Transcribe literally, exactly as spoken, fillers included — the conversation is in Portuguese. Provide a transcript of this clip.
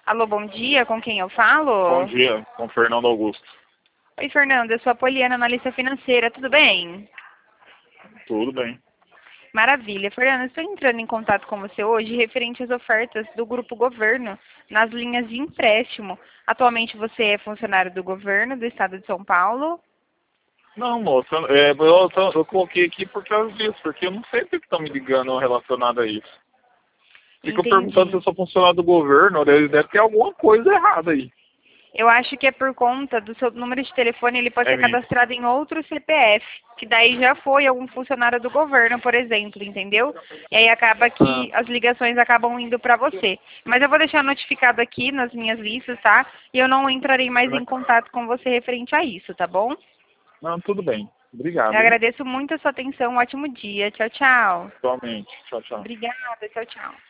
Alô, bom dia, com quem eu Bom falo? dia, com o Fernando Augusto. Oi, Fernando, eu sou a Poliana, analista financeira, tudo bem? Tudo bem. Maravilha. Fernando, estou entrando em contato com você hoje referente às ofertas do Grupo Governo nas linhas de empréstimo. Atualmente você é funcionário do governo do estado de São Paulo? Não, moça, é, eu, eu, eu coloquei aqui por causa disso, porque eu não sei o que estão me ligando relacionado a isso. Ficam perguntando se Entendi. eu sou funcionário do governo, deve, deve ter alguma coisa errada aí. Eu acho que é por conta do seu número de telefone, ele pode É ser mesmo. cadastrado em outro C P F, que daí já foi algum funcionário do governo, por exemplo, entendeu? E aí acaba Ah, que as ligações acabam indo para você. Mas eu vou deixar notificado aqui nas minhas listas, tá? E eu não entrarei mais né? em contato com você referente a isso, tá bom? Não, tudo bem. Eu Obrigado, hein? agradeço muito a sua atenção, um ótimo dia. Tchau, tchau. Igualmente. Tchau, tchau. Obrigada, tchau, tchau.